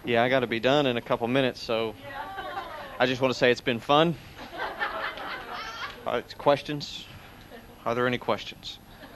Yeah, I got to be done in a couple minutes, so I just want to say it's been fun. Questions? Are there any questions?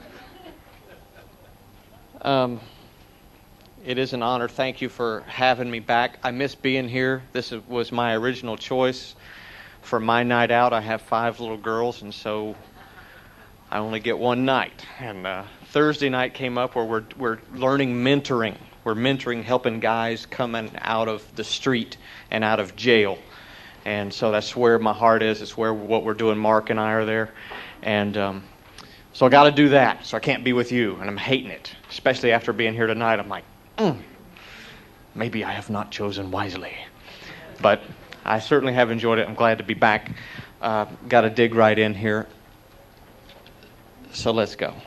It is an honor. Thank you for having me back. I miss being here. This was my original choice for my night out. I have 5 little girls, and so I only get one night. And Thursday night came up where we're learning mentoring. We're mentoring, helping guys coming out of the street and out of jail. And so that's where my heart is. It's where what we're doing. Mark and I are there. And so I got to do that. So I can't be with you. And I'm hating it, especially after being here tonight. I'm like, maybe I have not chosen wisely. But I certainly have enjoyed it. I'm glad to be back. Got to dig right in here. So let's go.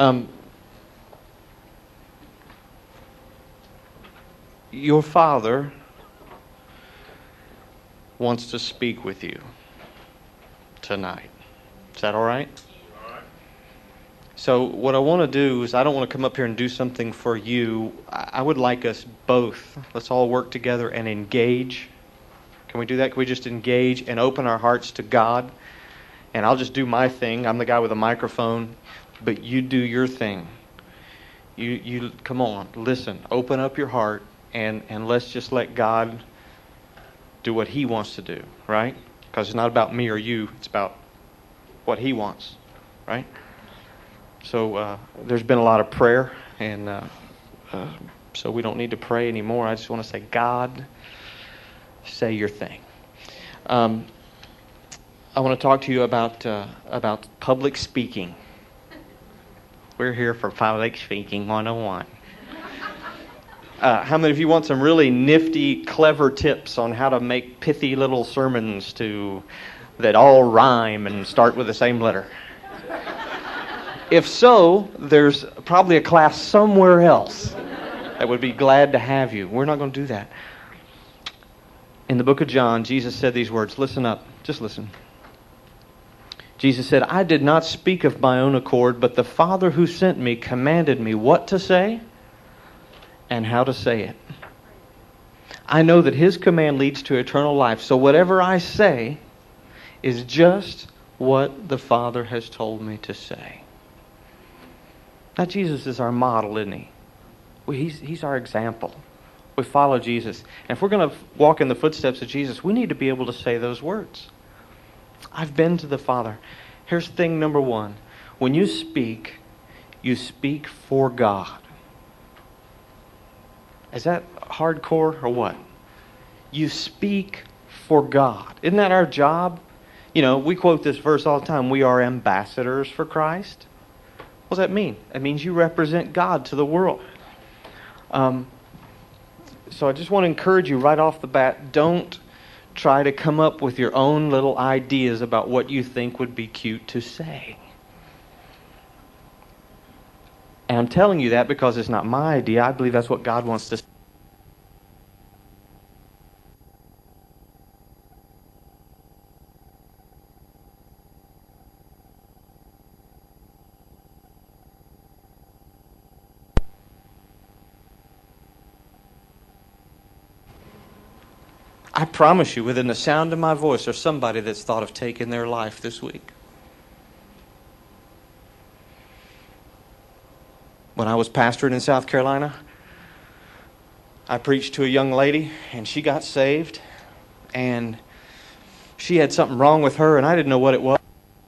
Your Father wants to speak with you tonight. Is that all right? All right. So what I want to do is I don't want to come up here and do something for you. I would like us both. Let's all work together and engage. Can we do that? Can we just engage and open our hearts to God? And I'll just do my thing. I'm the guy with a microphone, but you do your thing. You come on, listen, open up your heart, and let's just let God do what He wants to do, right? Because it's not about me or you. It's about what He wants, right? So there's been a lot of prayer, and so we don't need to pray anymore. I just want to say, God, say your thing. I want to talk to you about public speaking. We're here for Public Speaking 101. How many of you want some really nifty, clever tips on how to make pithy little sermons that all rhyme and start with the same letter? If so, there's probably a class somewhere else that would be glad to have you. We're not going to do that. In the book of John, Jesus said these words. Listen up. Just listen. Jesus said, I did not speak of my own accord, but the Father who sent me commanded me what to say and how to say it. I know that His command leads to eternal life, so whatever I say is just what the Father has told me to say. Now, Jesus is our model, isn't He? Well, he's our example. We follow Jesus. And if we're going to walk in the footsteps of Jesus, we need to be able to say those words. I've been to the Father. Here's thing number 1. When you speak for God. Is that hardcore or what? You speak for God. Isn't that our job? You know, we quote this verse all the time. We are ambassadors for Christ. What does that mean? It means you represent God to the world. So I just want to encourage you right off the bat, don't try to come up with your own little ideas about what you think would be cute to say. And I'm telling you that because it's not my idea. I believe that's what God wants to say. I promise you, within the sound of my voice, there's somebody that's thought of taking their life this week. When I was pastoring in South Carolina, I preached to a young lady, and she got saved, and she had something wrong with her, and I didn't know what it was.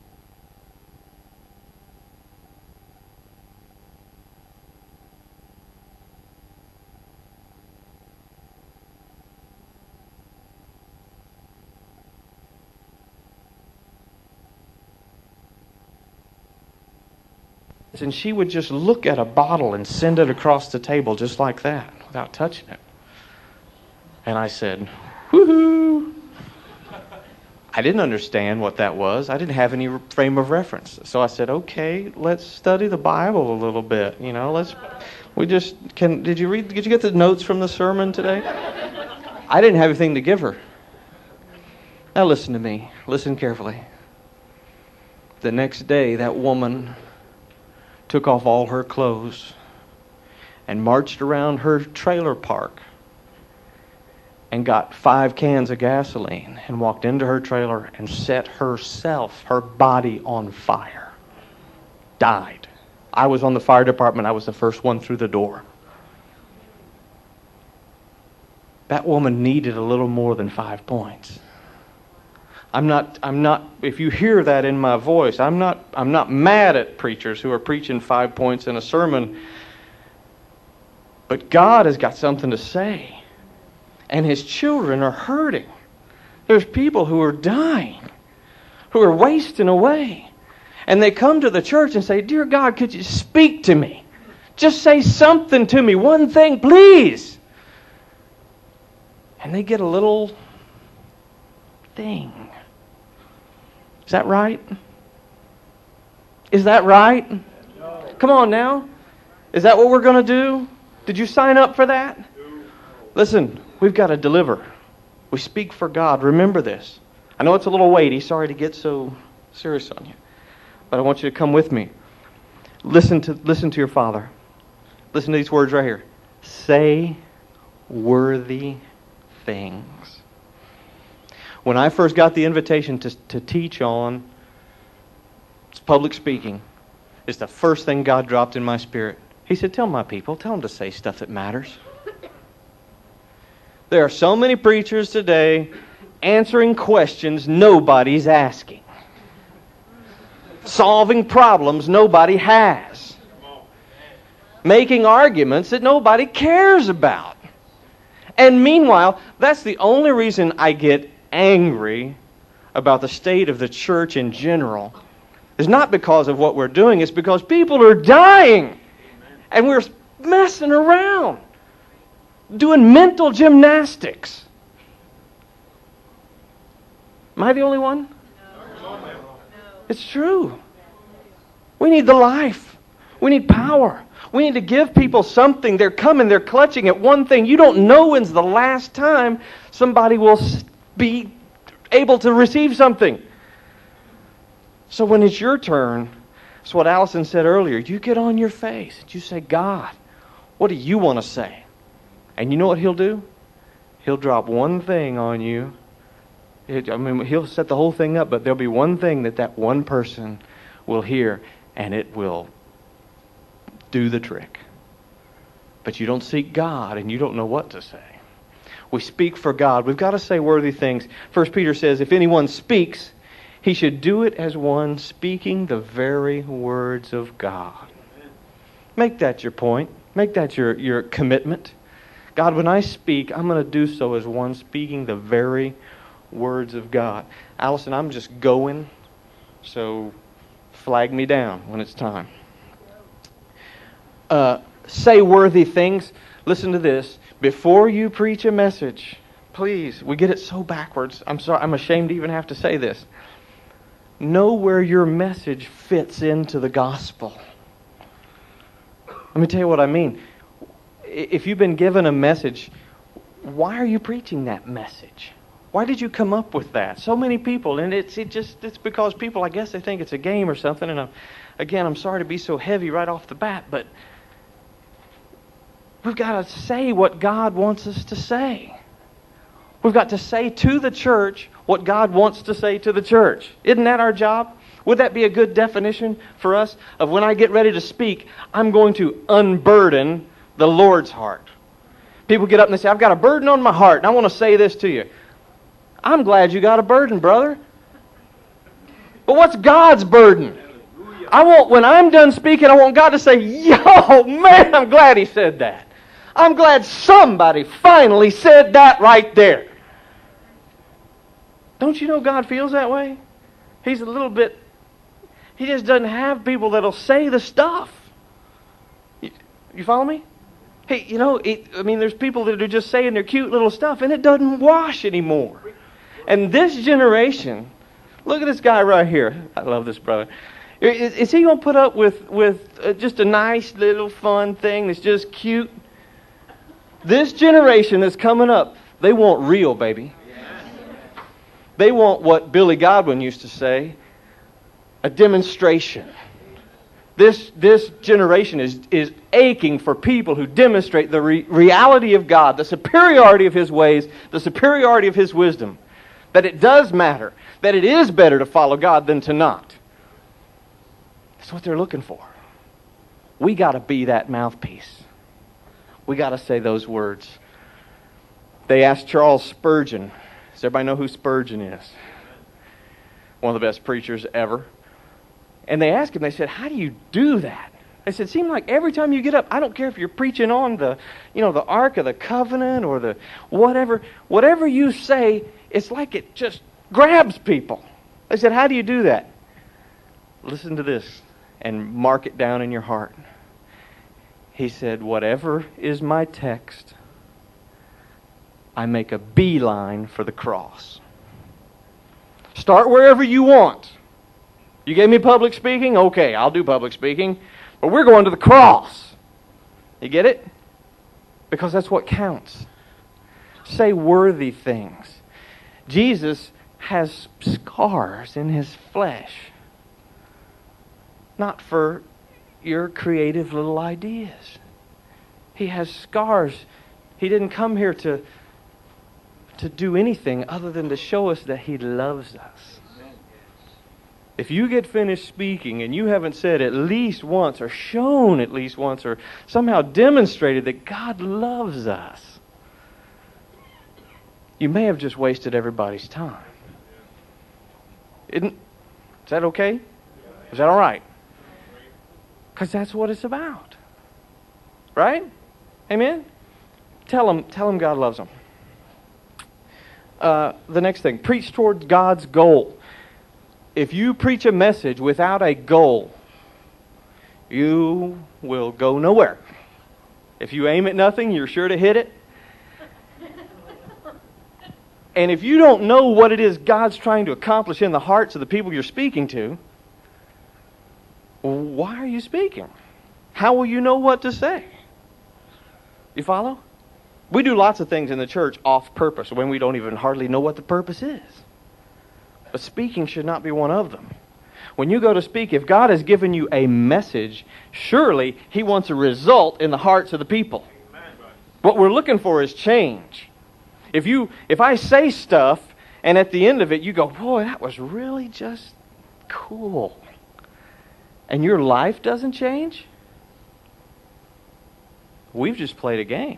And she would just look at a bottle and send it across the table just like that, without touching it. And I said, woohoo! I didn't understand what that was. I didn't have any frame of reference. So I said, okay, let's study the Bible a little bit. You know, did you get the notes from the sermon today? I didn't have anything to give her. Now listen to me. Listen carefully. The next day, that woman took off all her clothes and marched around her trailer park and got 5 cans of gasoline and walked into her trailer and set herself, her body on fire. Died. I was on the fire department. I was the first one through the door. That woman needed a little more than 5 points. I'm not, if you hear that in my voice, I'm not mad at preachers who are preaching 5 points in a sermon. But God has got something to say. And His children are hurting. There's people who are dying, who are wasting away. And they come to the church and say, "Dear God, could you speak to me? Just say something to me, one thing, please." And they get a little thing. Is that right? Is that right? No. Come on now. Is that what we're going to do? Did you sign up for that? No. Listen, we've got to deliver. We speak for God. Remember this. I know it's a little weighty. Sorry to get so serious on you. But I want you to come with me. Listen to your Father. Listen to these words right here. Say worthy things. When I first got the invitation to teach on public speaking, it's the first thing God dropped in my spirit. He said, tell my people, tell them to say stuff that matters. There are so many preachers today answering questions nobody's asking. Solving problems nobody has. Making arguments that nobody cares about. And meanwhile, that's the only reason I get angry about the state of the church in general. It's not because of what we're doing, it's because people are dying. And we're messing around. Doing mental gymnastics. Am I the only one? No. It's true. We need the life. We need power. We need to give people something. They're coming, they're clutching at one thing. You don't know when's the last time somebody will be able to receive something. So when it's your turn, it's what Allison said earlier. You get on your face and you say, God, what do you want to say? And you know what He'll do? He'll drop one thing on you. He'll set the whole thing up, but there'll be one thing that one person will hear, and it will do the trick. But you don't seek God, and you don't know what to say. We speak for God. We've got to say worthy things. 1 Peter says, if anyone speaks, he should do it as one speaking the very words of God. Make that your point. Make that your commitment. God, when I speak, I'm going to do so as one speaking the very words of God. Allison, I'm just going, so flag me down when it's time. Say worthy things. Listen to this. Before you preach a message, please, we get it so backwards. I'm sorry, I'm ashamed to even have to say this. Know where your message fits into the gospel. Let me tell you what I mean. If you've been given a message, why are you preaching that message? Why did you come up with that? So many people, and it's because people, I guess they think it's a game or something. And I'm sorry to be so heavy right off the bat, but we've got to say what God wants us to say. We've got to say to the church what God wants to say to the church. Isn't that our job? Would that be a good definition for us of when I get ready to speak, I'm going to unburden the Lord's heart. People get up and they say, I've got a burden on my heart and I want to say this to you. I'm glad you got a burden, brother. But what's God's burden? When I'm done speaking, I want God to say, yo, man, I'm glad He said that. I'm glad somebody finally said that right there. Don't you know God feels that way? He just doesn't have people that'll say the stuff. You follow me? Hey, there's people that are just saying their cute little stuff, and it doesn't wash anymore. And this generation, look at this guy right here. I love this brother. Is he going to put up with just a nice little fun thing that's just cute? This generation that's coming up, they want real, baby. They want what Billy Godwin used to say, a demonstration. This generation is aching for people who demonstrate the reality of God, the superiority of His ways, the superiority of His wisdom. That it does matter. That it is better to follow God than to not. That's what they're looking for. We got to be that mouthpiece. We got to say those words. They asked Charles Spurgeon. Does everybody know who Spurgeon is? One of the best preachers ever. And they asked him, they said, how do you do that? They said, it seems like every time you get up, I don't care if you're preaching on the Ark of the Covenant or the whatever you say, it's like it just grabs people. They said, how do you do that? Listen to this and mark it down in your heart. He said, whatever is my text, I make a beeline for the cross. Start wherever you want. You gave me public speaking? Okay, I'll do public speaking. But we're going to the cross. You get it? Because that's what counts. Say worthy things. Jesus has scars in His flesh. Not for your creative little ideas. He has scars. He didn't come here to do anything other than to show us that He loves us. If you get finished speaking and you haven't said at least once or shown at least once or somehow demonstrated that God loves us, you may have just wasted everybody's time. Is that okay? Is that all right? Because that's what it's about. Right? Amen? Tell them God loves them. The next thing, preach towards God's goal. If you preach a message without a goal, you will go nowhere. If you aim at nothing, you're sure to hit it. And if you don't know what it is God's trying to accomplish in the hearts of the people you're speaking to, why are you speaking? How will you know what to say? You follow? We do lots of things in the church off purpose when we don't even hardly know what the purpose is. But speaking should not be one of them. When you go to speak, if God has given you a message, surely He wants a result in the hearts of the people. What we're looking for is change. If I say stuff and at the end of it you go, boy, that was really just cool, and your life doesn't change, we've just played a game.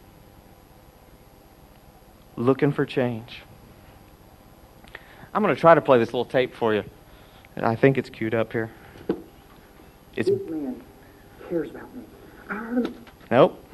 Looking for change. I'm going to try to play this little tape for you. I think it's queued up here. This man cares about me. I heard him. Nope.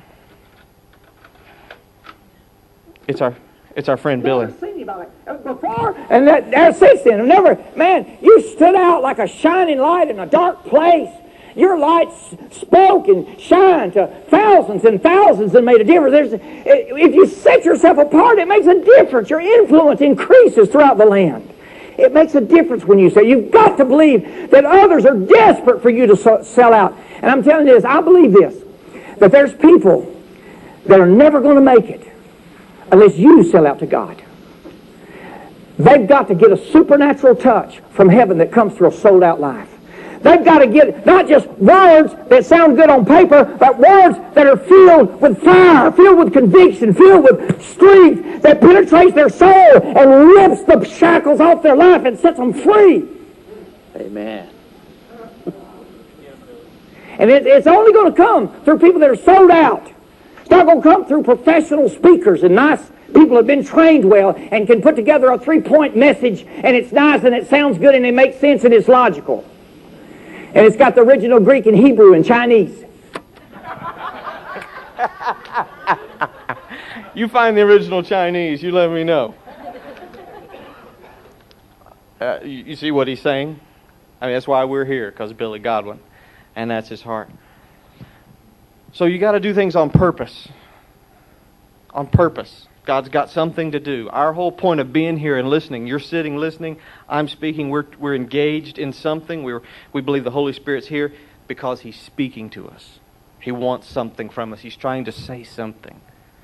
It's our friend Billy. Never seen anybody before, and there since then, I've never. Man, you stood out like a shining light in a dark place. Your light spoke and shined to thousands and thousands and made a difference. If you set yourself apart, it makes a difference. Your influence increases throughout the land. It makes a difference when you say. You've got to believe that others are desperate for you to sell out. And I'm telling you this, I believe this, that there's people that are never going to make it unless you sell out to God. They've got to get a supernatural touch from heaven that comes through a sold-out life. They've got to get not just words that sound good on paper, but words that are filled with fire, filled with conviction, filled with strength that penetrates their soul and rips the shackles off their life and sets them free. Amen. And it's only going to come through people that are sold out. It's not going to come through professional speakers and nice people who have been trained well and can put together a 3-point message, and it's nice and it sounds good and it makes sense and it's logical. And it's got the original Greek and Hebrew and Chinese. You find the original Chinese, you let me know. You see what he's saying? I mean, that's why we're here, because of Billy Godwin. And that's his heart. So you got to do things on purpose. On purpose. God's got something to do. Our whole point of being here and listening, you're sitting listening, I'm speaking, we're engaged in something. We believe the Holy Spirit's here because He's speaking to us. He wants something from us. He's trying to say something.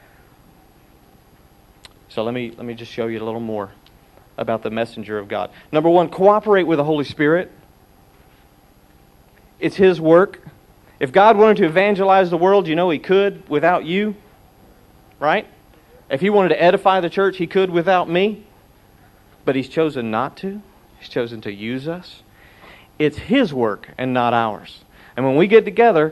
So let me just show you a little more about the messenger of God. Number one, cooperate with the Holy Spirit. It's His work. If God wanted to evangelize the world, you know He could without you, right? If He wanted to edify the church, He could without me. But He's chosen not to. He's chosen to use us. It's His work and not ours. And when we get together,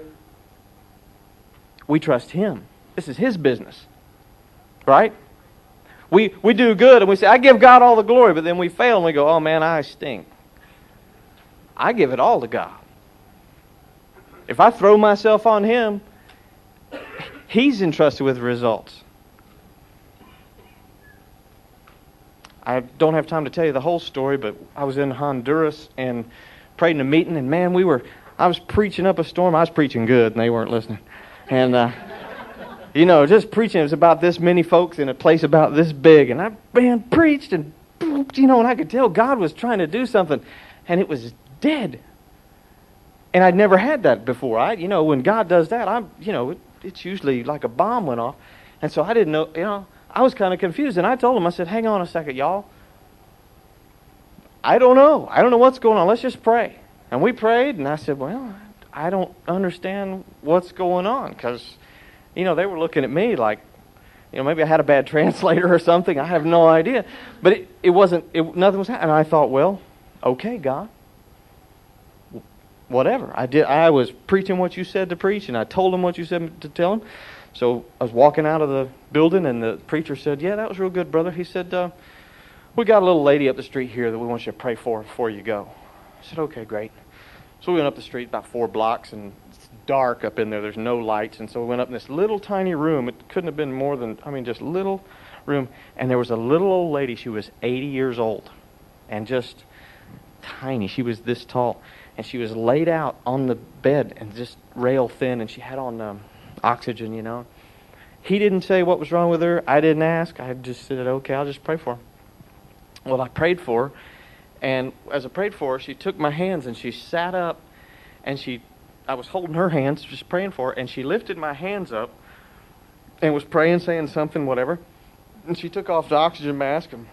we trust Him. This is His business, right? We do good and we say, I give God all the glory, but then we fail and we go, oh man, I stink. I give it all to God. If I throw myself on Him, He's entrusted with the results. I don't have time to tell you the whole story, but I was in Honduras and prayed in a meeting, and man, I was preaching up a storm. I was preaching good, and they weren't listening. And, just preaching. It was about this many folks in a place about this big, and I, preached, and, and I could tell God was trying to do something, and it was dead. And I'd never had that before. When God does that, it's usually like a bomb went off. And so I didn't know, I was kind of confused. And I told him, I said, hang on a second, y'all. I don't know. I don't know what's going on. Let's just pray. And we prayed, and I said, well, I don't understand what's going on. Because, they were looking at me like, maybe I had a bad translator or something. I have no idea. But nothing was happening. And I thought, well, okay, God. Whatever. I was preaching what you said to preach, and I told him what you said to tell him. So I was walking out of the building, and the preacher said, yeah, that was real good, brother. He said, we got a little lady up the street here that we want you to pray for before you go. I said, okay, great. So we went up the street about 4 blocks, and it's dark up in there. There's no lights. And so we went up in this little tiny room. It couldn't have been more than, just little room. And there was a little old lady. She was 80 years old and just tiny. She was this tall. And she was laid out on the bed and just rail thin, and she had on oxygen, He didn't say what was wrong with her. I didn't ask. I just said, okay, I'll just pray for her. Well, I prayed for her, and as I prayed for her, she took my hands and she sat up, and I was holding her hands, just praying for her, and she lifted my hands up and was praying, saying something, whatever. And she took off the oxygen mask, and,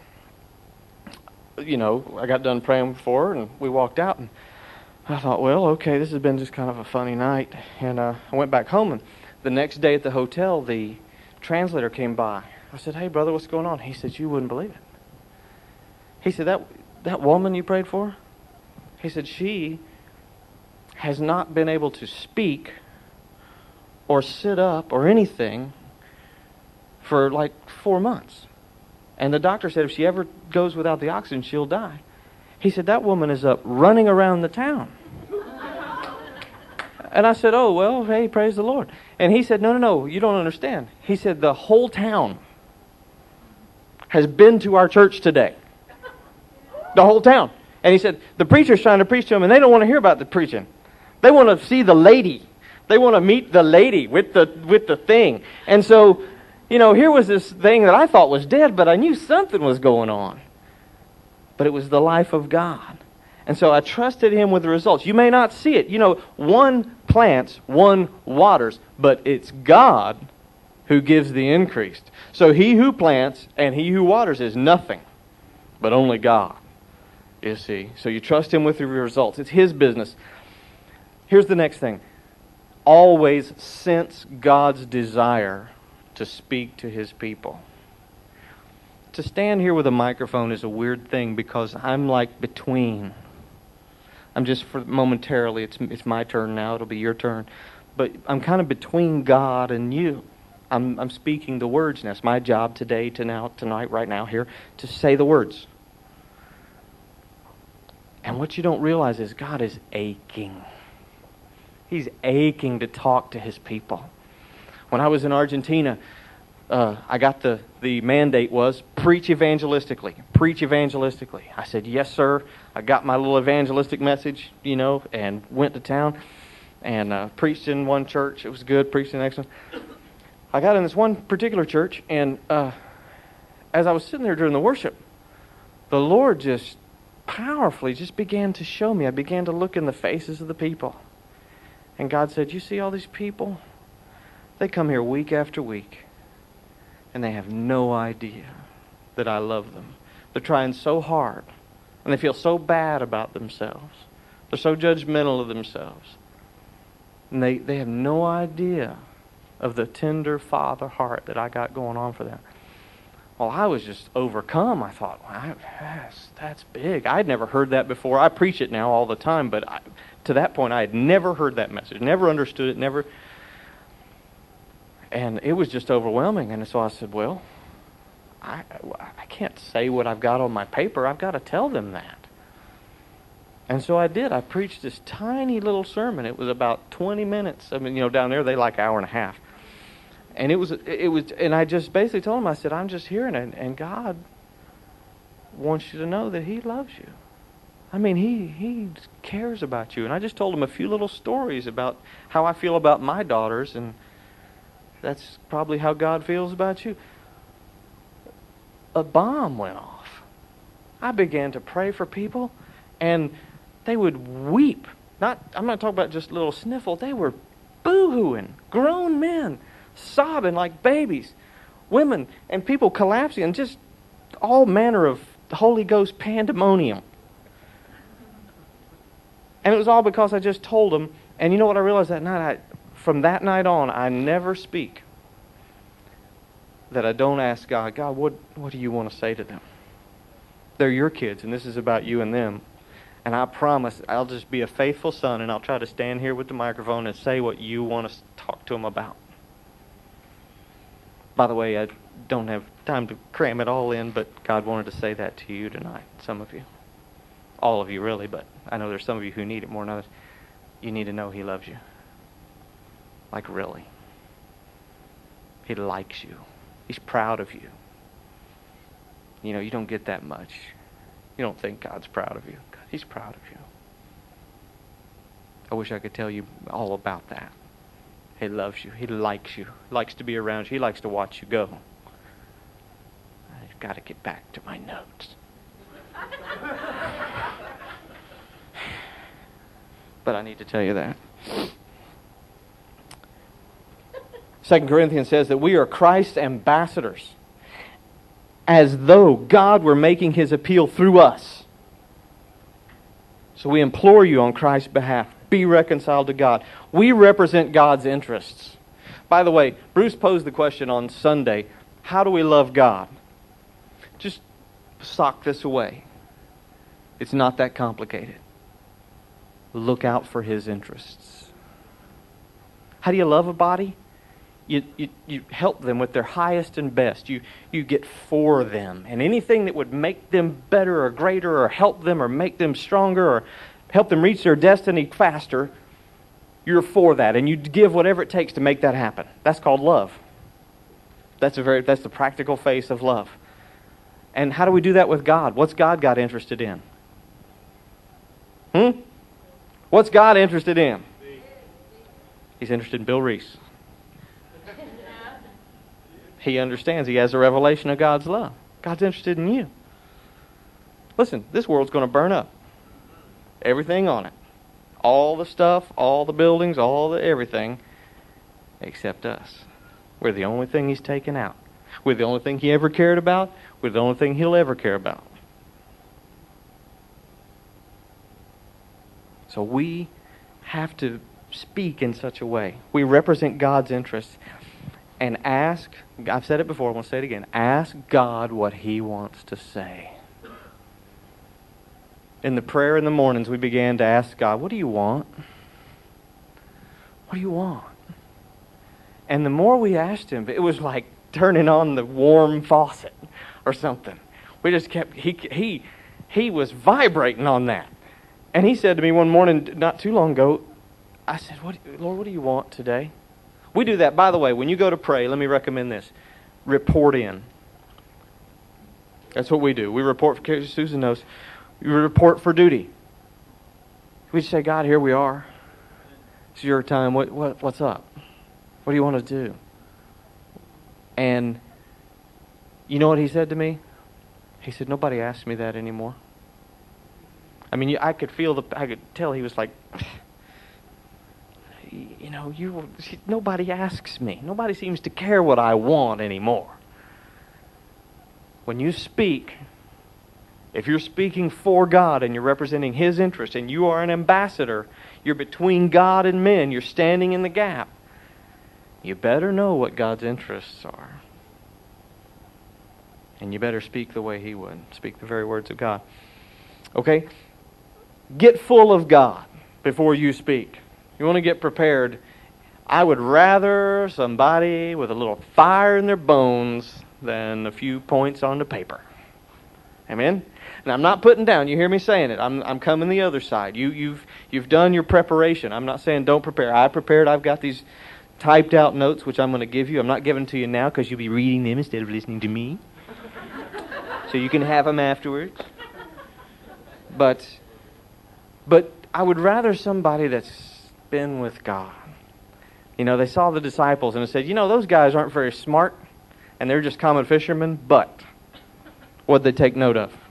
I got done praying for her, and we walked out, and I thought, well, okay, this has been just kind of a funny night. And I went back home, and the next day at the hotel, the translator came by. I said, hey, brother, what's going on? He said, you wouldn't believe it. He said, that woman you prayed for? He said, she has not been able to speak or sit up or anything for like 4 months. And the doctor said if she ever goes without the oxygen, she'll die. He said, that woman is up running around the town. And I said, oh, well, hey, praise the Lord. And he said, no, you don't understand. He said, the whole town has been to our church today. The whole town. And he said, the preacher's trying to preach to them, and they don't want to hear about the preaching. They want to see the lady. They want to meet the lady with the thing. And so, here was this thing that I thought was dead, but I knew something was going on. But it was the life of God. And so I trusted Him with the results. You may not see it. One plants, one waters, but it's God who gives the increase. So he who plants and he who waters is nothing, but only God. You see. So you trust Him with the results. It's His business. Here's the next thing. Always sense God's desire to speak to His people. To stand here with a microphone is a weird thing because I'm like between. I'm just momentarily, it's my turn now, it'll be your turn. But I'm kind of between God and you. I'm speaking the words, and it's my job today, tonight, right now, here, to say the words. And what you don't realize is God is aching. He's aching to talk to His people. When I was in Argentina, I got the mandate was preach evangelistically. Preach evangelistically. I said, yes, sir. I got my little evangelistic message, and went to town and preached in one church. It was good. Preached in the next one. I got in this one particular church, and as I was sitting there during the worship, the Lord just powerfully just began to show me. I began to look in the faces of the people. And God said, you see all these people? They come here week after week. And they have no idea that I love them. They're trying so hard. And they feel so bad about themselves. They're so judgmental of themselves. And they have no idea of the tender father heart that I got going on for them. Well, I was just overcome. I thought, wow, that's big. I had never heard that before. I preach it now all the time, but to that point, I had never heard that message, never understood it, never. And it was just overwhelming. And so I said, well, I can't say what I've got on my paper. I've got to tell them that. And so I did. I preached this tiny little sermon. It was about 20 minutes. I mean, down there they like an hour and a half. And it was, and I just basically told him, I said, I'm just here, and God wants you to know that He loves you. I mean, He cares about you. And I just told him a few little stories about how I feel about my daughters, and that's probably how God feels about you. A bomb went off. I began to pray for people, and they would weep. I'm not talking about just a little sniffle. They were boo-hooing, grown men, sobbing like babies, women and people collapsing, and just all manner of Holy Ghost pandemonium. And it was all because I just told them. And you know what I realized that night? From that night on, I never speak that I don't ask God, what do you want to say to them? They're your kids, and this is about you and them. And I promise I'll just be a faithful son, and I'll try to stand here with the microphone and say what you want to talk to them about. By the way, I don't have time to cram it all in, but God wanted to say that to you tonight, some of you. All of you, really, but I know there's some of you who need it more than others. You need to know He loves you. Like, really. He likes you. He's proud of you. You don't get that much. You don't think God's proud of you. He's proud of you. I wish I could tell you all about that. He loves you. He likes you. He likes to be around you. He likes to watch you go. I've got to get back to my notes. But I need to tell you that. 2 Corinthians says that we are Christ's ambassadors, as though God were making His appeal through us. So we implore you on Christ's behalf, be reconciled to God. We represent God's interests. By the way, Bruce posed the question on Sunday, how do we love God? Just sock this away. It's not that complicated. Look out for His interests. How do you love a body? You help them with their highest and best. You get for them. And anything that would make them better or greater or help them or make them stronger or help them reach their destiny faster, you're for that. And you give whatever it takes to make that happen. That's called love. That's the practical face of love. And how do we do that with God? What's God got interested in? What's God interested in? He's interested in Bill Reese. He understands. He has a revelation of God's love. God's interested in you. Listen, this world's going to burn up. Everything on it. All the stuff, all the buildings, all the everything, except us. We're the only thing He's taken out. We're the only thing He ever cared about. We're the only thing He'll ever care about. So we have to speak in such a way. We represent God's interests. And ask, I've said it before, I want to say it again, ask God what He wants to say. In the prayer in the mornings, we began to ask God, what do you want? What do you want? And the more we asked Him, it was like turning on the warm faucet or something. We just kept, He was vibrating on that. And He said to me one morning, not too long ago, I said, Lord, what do you want today? We do that. By the way, when you go to pray, let me recommend this. Report in. That's what we do. We report for, Susan knows, we report for duty. We say, God, here we are. It's your time. What's up? What do you want to do? And you know what He said to me? He said, nobody asks me that anymore. I mean, I could tell He was like, nobody asks me. Nobody seems to care what I want anymore. When you speak, If you're speaking for God and you're representing His interest and you are an ambassador, you're between God and men, you're standing in the gap, you better know what God's interests are. And you better speak the way He would. Speak the very words of God. Okay? Get full of God before you speak. You want to get prepared. I would rather somebody with a little fire in their bones than a few points on the paper. Amen? And I'm not putting down. You hear me saying it. I'm coming the other side. You've done your preparation. I'm not saying don't prepare. I prepared. I've got these typed out notes which I'm going to give you. I'm not giving them to you now because you'll be reading them instead of listening to me. So you can have them afterwards. But I would rather somebody that's been with God. You know, they saw the disciples and they said, you know, those guys aren't very smart and they're just common fishermen, but what'd they take note of?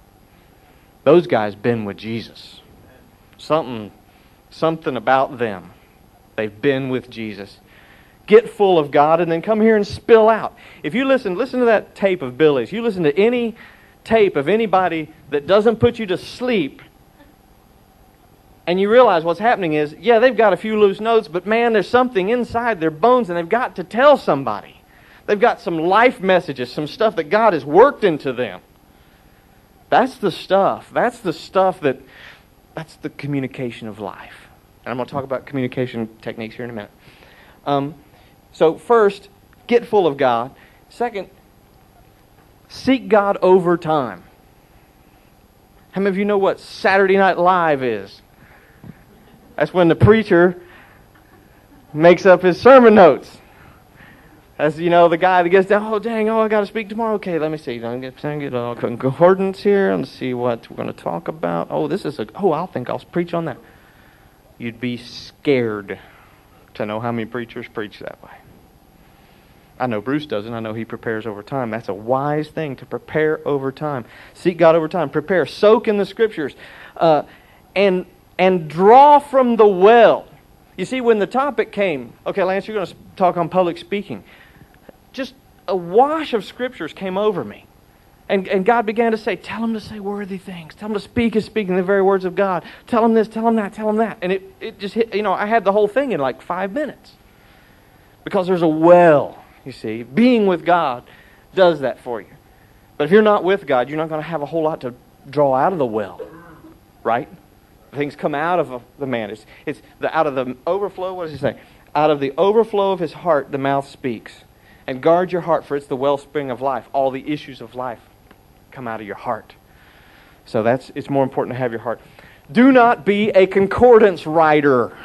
Those guys been with Jesus. Something about them. They've been with Jesus. Get full of God and then come here and spill out. If you listen to that tape of Billy's. You listen to any tape of anybody that doesn't put you to sleep, and you realize what's happening is, yeah, they've got a few loose notes, but man, there's something inside their bones and they've got to tell somebody. They've got some life messages, some stuff that God has worked into them. That's the stuff. That's the communication of life. And I'm going to talk about communication techniques here in a minute. So first, get full of God. Second, seek God over time. How many of you know what Saturday Night Live is? That's when the preacher makes up his sermon notes. As you know, the guy that gets down, I got to speak tomorrow. Okay, let me see. I'll get concordance here. Let's see what we're going to talk about. I think I'll preach on that. You'd be scared to know how many preachers preach that way. I know Bruce doesn't. I know he prepares over time. That's a wise thing, to prepare over time. Seek God over time. Prepare. Soak in the Scriptures. And draw from the well. You see, when the topic came, okay, Lance, you're going to talk on public speaking. Just a wash of Scriptures came over me. And God began to say, tell them to say worthy things. Tell them to speak as speaking the very words of God. Tell them this, tell them that, tell them that. And it just hit, I had the whole thing in like 5 minutes. Because there's a well, you see. Being with God does that for you. But if you're not with God, you're not going to have a whole lot to draw out of the well. Right? Things come out of the man. It's out of the overflow, what does he say? Out of the overflow of his heart, the mouth speaks. And guard your heart, for it's the wellspring of life. All the issues of life come out of your heart. So it's more important to have your heart. Do not be a concordance writer.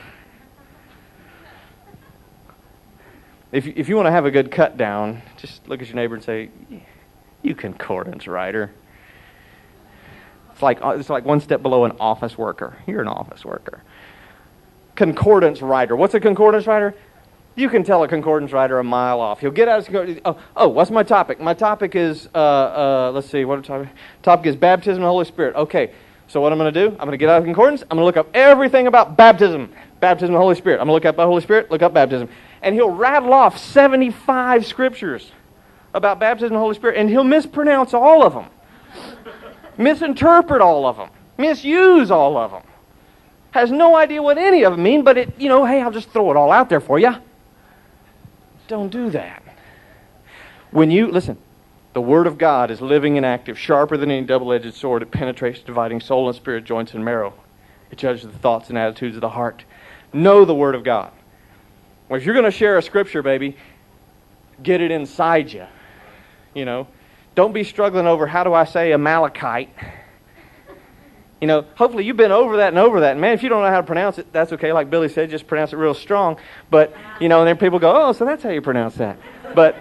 If you want to have a good cut down, just look at your neighbor and say, you concordance writer. It's like one step below an office worker. You're an office worker. Concordance writer. What's a concordance writer? You can tell a concordance writer a mile off. He'll get out of what's my topic? My topic is, let's see, what topic? Topic is baptism of the Holy Spirit. Okay, so what I'm going to do, I'm going to get out of concordance. I'm going to look up everything about baptism. Baptism of the Holy Spirit. I'm going to look up the Holy Spirit, look up baptism. And he'll rattle off 75 scriptures about baptism of the Holy Spirit, and he'll mispronounce all of them. Misinterpret all of them. Misuse all of them. Has no idea what any of them mean, but hey, I'll just throw it all out there for you. Don't do that. Listen, the Word of God is living and active, sharper than any double-edged sword. It penetrates, dividing soul and spirit, joints and marrow. It judges the thoughts and attitudes of the heart. Know the Word of God. Well, if you're going to share a scripture, baby, get it inside you. Don't be struggling over, how do I say Amalekite? Hopefully you've been over that. And man, if you don't know how to pronounce it, that's okay. Like Billy said, just pronounce it real strong. But, and then people go, oh, so that's how you pronounce that. But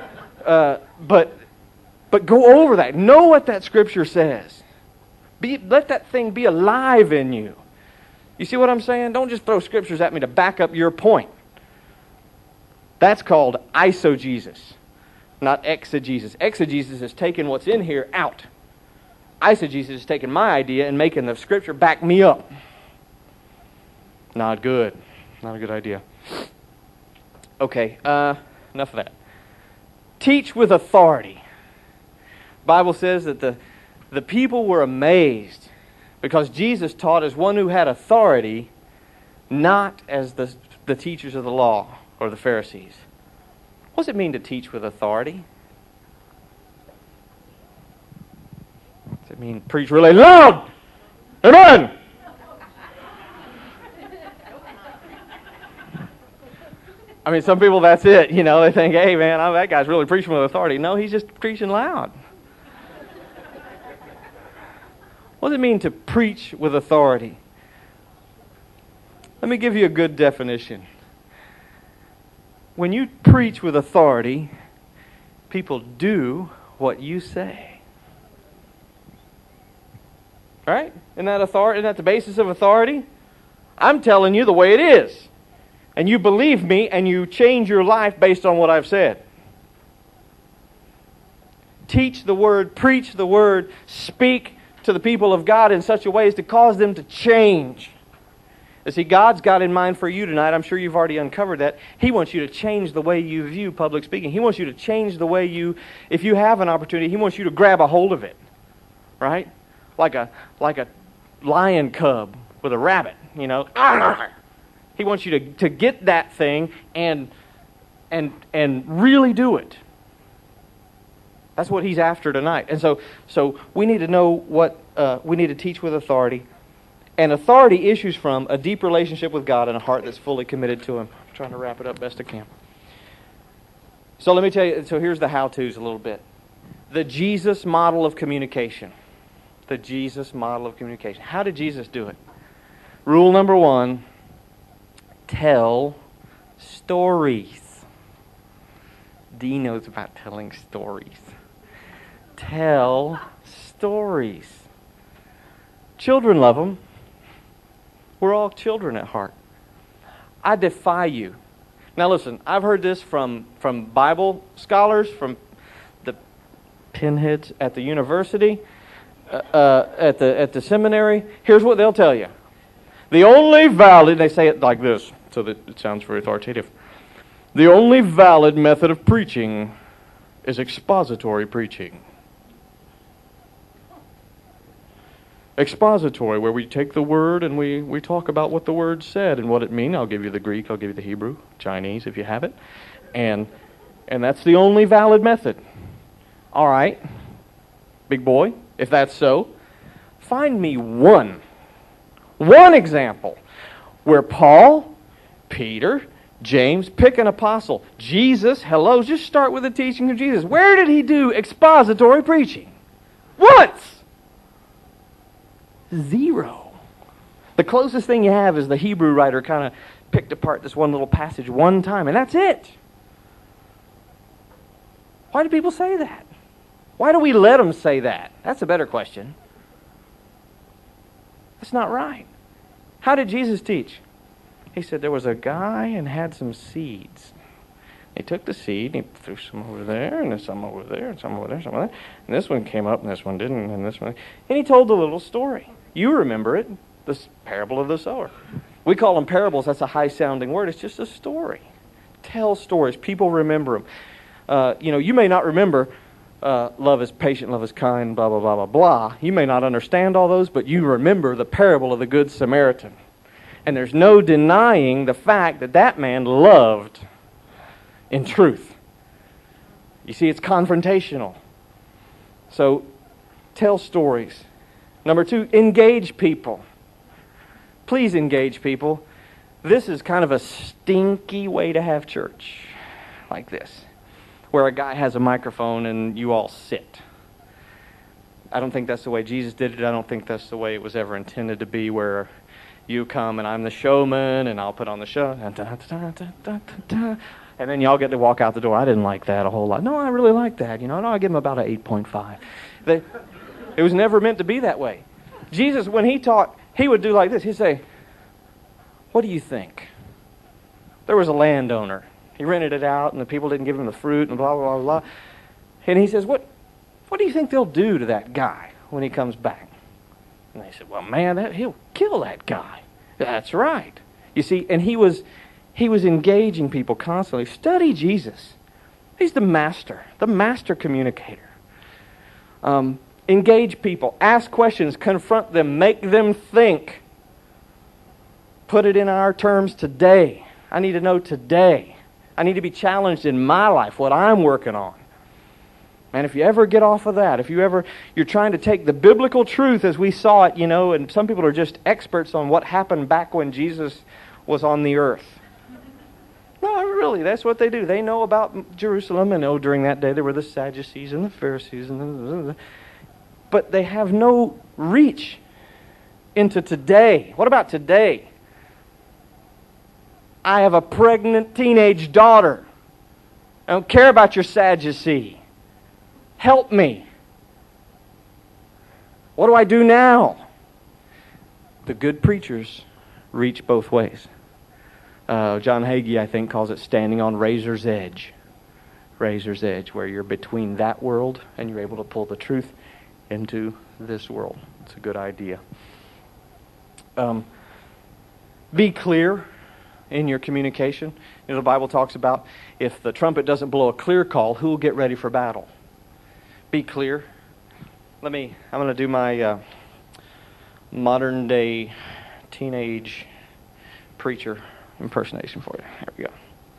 go over that. Know what that scripture says. Let that thing be alive in you. You see what I'm saying? Don't just throw scriptures at me to back up your point. That's called eisegesis, not exegesis. Exegesis is taking what's in here out. Eisegesis is taking my idea and making the scripture back me up. Not good. Not a good idea. Okay, enough of that. Teach with authority. The Bible says that The people were amazed because Jesus taught as one who had authority, not as the teachers of the law or the Pharisees. What does it mean to teach with authority? Does it mean preach really loud? Amen! I mean, some people, that's it. You know, they think, hey, man, that guy's really preaching with authority. No, he's just preaching loud. What does it mean to preach with authority? Let me give you a good definition. When you preach with authority, people do what you say. Right? Isn't that the basis of authority? I'm telling you the way it is. And you believe me and you change your life based on what I've said. Teach the Word, preach the Word, speak to the people of God in such a way as to cause them to change. You see, God's got in mind for you tonight, I'm sure you've already uncovered that, He wants you to change the way you view public speaking. He wants you to change the way if you have an opportunity, He wants you to grab a hold of it. Right? Like a lion cub with a rabbit, you know. He wants you to get that thing and really do it. That's what He's after tonight. And so we need to know what we need to teach with authority. And authority issues from a deep relationship with God and a heart that's fully committed to Him. I'm trying to wrap it up best I can. So let me tell you, so here's the how-tos a little bit. The Jesus model of communication. The Jesus model of communication. How did Jesus do it? Rule number 1, tell stories. Dee knows about telling stories. Tell stories. Children love them. We're all children at heart. I defy you. Now listen, I've heard this from Bible scholars, from the pinheads at the university, at the seminary. Here's what they'll tell you. The only valid, they say it like this, so that it sounds very authoritative. The only valid method of preaching is expository preaching. Expository, where we take the word and we talk about what the word said and what it means. I'll give you the Greek, I'll give you the Hebrew, Chinese if you have it. And that's the only valid method. All right, big boy, if that's so, find me one example where Paul, Peter, James, pick an apostle, Jesus, hello, just start with the teaching of Jesus. Where did he do expository preaching? Once! Zero. The closest thing you have is the Hebrew writer kind of picked apart this one little passage one time, and that's it. Why do people say that? Why do we let them say that? That's a better question. That's not right. How did Jesus teach? He said there was a guy and had some seeds. He took the seed and he threw some over there, and some over there, and some over there, some over there. And this one came up, and this one didn't, and this one. And he told the little story. You remember it, the parable of the sower. We call them parables. That's a high-sounding word. It's just a story. Tell stories. People remember them. You may not remember love is patient, love is kind, blah, blah, blah, blah, blah. You may not understand all those, but you remember the parable of the Good Samaritan. And there's no denying the fact that that man loved in truth. You see, it's confrontational. So, tell stories. Number 2, engage people. Please engage people. This is kind of a stinky way to have church, like this, where a guy has a microphone and you all sit. I don't think that's the way Jesus did it. I don't think that's the way it was ever intended to be, where you come and I'm the showman and I'll put on the show. And then y'all get to walk out the door. I didn't like that a whole lot. No, I really like that. No, I give him about an 8.5. It was never meant to be that way. Jesus, when he taught, he would do like this. He'd say, what do you think? There was a landowner. He rented it out and the people didn't give him the fruit and blah, blah, blah, blah. And he says, what do you think they'll do to that guy when he comes back? And they said, well, man, he'll kill that guy. That's right. You see, and he was engaging people constantly. Study Jesus. He's the master communicator. Engage people. Ask questions. Confront them. Make them think. Put it in our terms today. I need to know today. I need to be challenged in my life, what I'm working on. And if you ever get off of that, if you're trying to take the biblical truth as we saw it, and some people are just experts on what happened back when Jesus was on the earth. No, really, that's what they do. They know about Jerusalem, and during that day there were the Sadducees and the Pharisees, but they have no reach into today. What about today? I have a pregnant teenage daughter. I don't care about your Sadducee. Help me. What do I do now? The good preachers reach both ways. John Hagee, I think, calls it standing on razor's edge. Razor's edge, where you're between that world and you're able to pull the truth into this world. It's a good idea. Be clear in your communication. The Bible talks about if the trumpet doesn't blow a clear call, who will get ready for battle? Be clear. I'm going to do my modern day teenage preacher impersonation for you. There we go.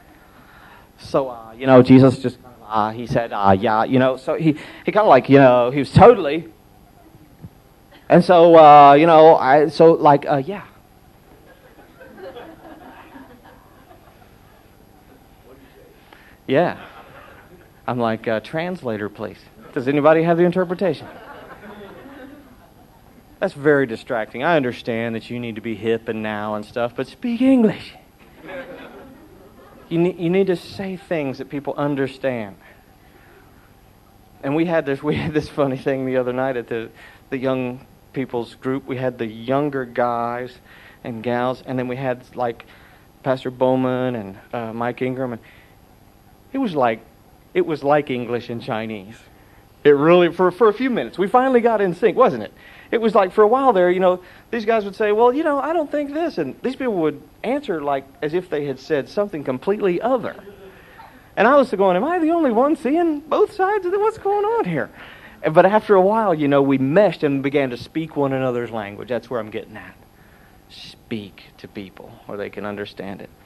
So, Jesus just, he said, yeah, so he kind of like, he was totally, and so, yeah. Yeah. I'm like, translator, please. Does anybody have the interpretation? That's very distracting. I understand that you need to be hip and now and stuff, but speak English. You need to say things that people understand. And we had this funny thing the other night at the young people's group. We had the younger guys and gals, and then we had like Pastor Bowman and Mike Ingram, and it was like English and Chinese. It really, for a few minutes, we finally got in sync, wasn't it? It was like for a while there, these guys would say, well, I don't think this. And these people would answer like as if they had said something completely other. And I was going, am I the only one seeing both sides of what's going on here? But after a while, we meshed and began to speak one another's language. That's where I'm getting at. Speak to people where they can understand it.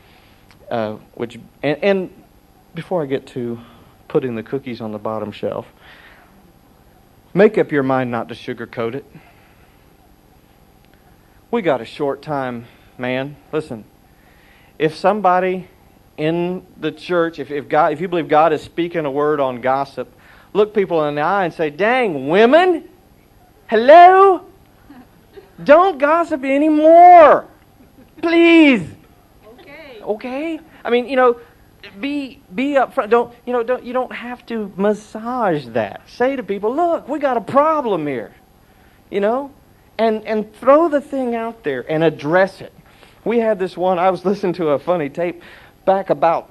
And before I get to putting the cookies on the bottom shelf, make up your mind not to sugarcoat it. We got a short time, man. Listen, if somebody in the church, if you believe God is speaking a word on gossip, look people in the eye and say, dang, women, hello? Don't gossip anymore. Please. Okay? I mean, be upfront. You don't have to massage that. Say to people, look, we got a problem here. And throw the thing out there and address it. We had this one, I was listening to a funny tape back about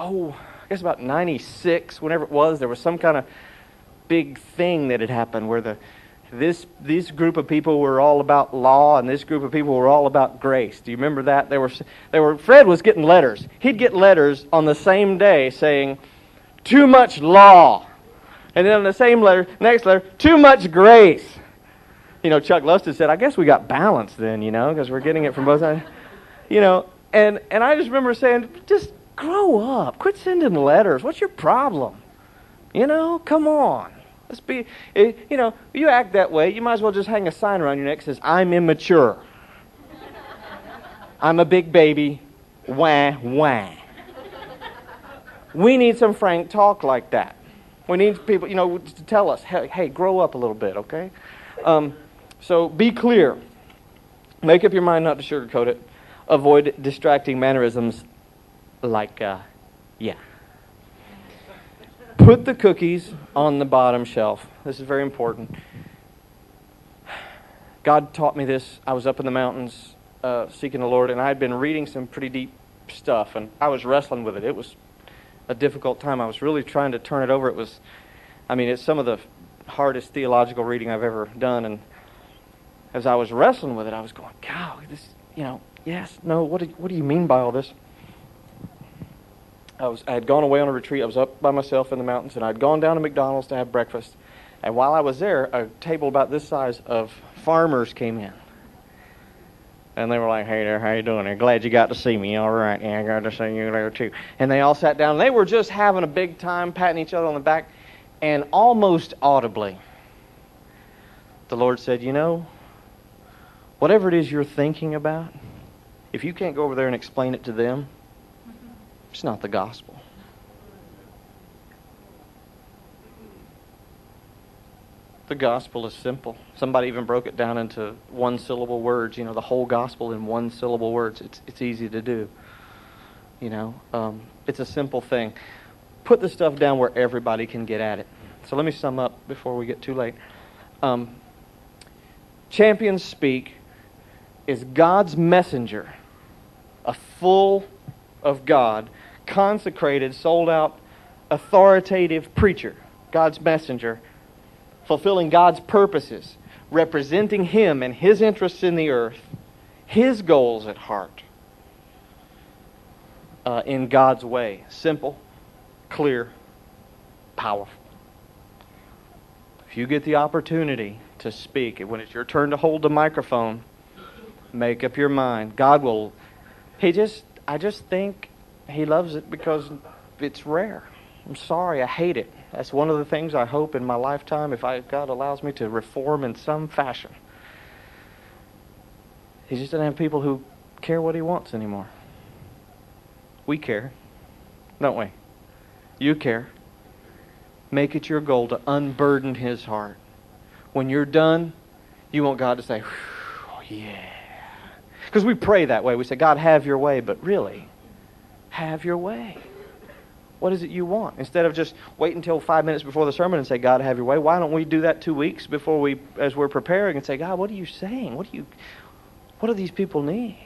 96, whenever it was, there was some kind of big thing that had happened where this group of people were all about law and this group of people were all about grace. Do you remember that? Fred was getting letters. He'd get letters on the same day saying, too much law. And then on the same letter, next letter, too much grace. Chuck Lustig said, I guess we got balance then, because we're getting it from both sides. And I just remember saying, just grow up. Quit sending letters. What's your problem? Come on. Let's be, you act that way, you might as well just hang a sign around your neck that says, I'm immature. I'm a big baby. Wah, wah. We need some frank talk like that. We need people, to tell us, hey, grow up a little bit, okay? So be clear. Make up your mind not to sugarcoat it. Avoid distracting mannerisms like, yeah. Put the cookies on the bottom shelf. This is very important. God taught me this. I was up in the mountains seeking the Lord, and I had been reading some pretty deep stuff, and I was wrestling with it. It was a difficult time. I was really trying to turn it over. It's some of the hardest theological reading I've ever done, and as I was wrestling with it, I was going, God, this, yes, no, what do you mean by all this? I had gone away on a retreat. I was up by myself in the mountains, and I'd gone down to McDonald's to have breakfast. And while I was there, a table about this size of farmers came in. And they were like, "Hey there, how you doing? I'm glad you got to see me. All right, yeah, I got to see you there too." And they all sat down. They were just having a big time, patting each other on the back. And almost audibly, the Lord said, "You know, whatever it is you're thinking about, if you can't go over there and explain it to them, it's not the gospel." The gospel is simple. Somebody even broke it down into one-syllable words. You know, the whole gospel in one-syllable words. It's easy to do. You know, it's a simple thing. Put the stuff down where everybody can get at it. So let me sum up before we get too late. Champions Speak is God's messenger, a full of God, consecrated, sold-out, authoritative preacher, God's messenger, fulfilling God's purposes, representing Him and His interests in the earth, His goals at heart, in God's way. Simple, clear, powerful. If you get the opportunity to speak, when it's your turn to hold the microphone, make up your mind. God will, I just think He loves it because it's rare. I'm sorry, I hate it. That's one of the things I hope in my lifetime, if God allows me to reform in some fashion. He just doesn't have people who care what He wants anymore. We care, don't we? You care. Make it your goal to unburden His heart. When you're done, you want God to say, "Oh, yeah." Because we pray that way. We say, "God, have your way." But really, have your way. What is it you want? Instead of just wait until 5 minutes before the sermon and say, "God, have your way," why don't we do that 2 weeks before as we're preparing, and say, "God, what are you saying? What do these people need?"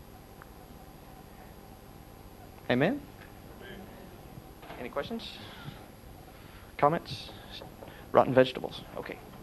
Amen? Any questions? Comments? Rotten vegetables. Okay.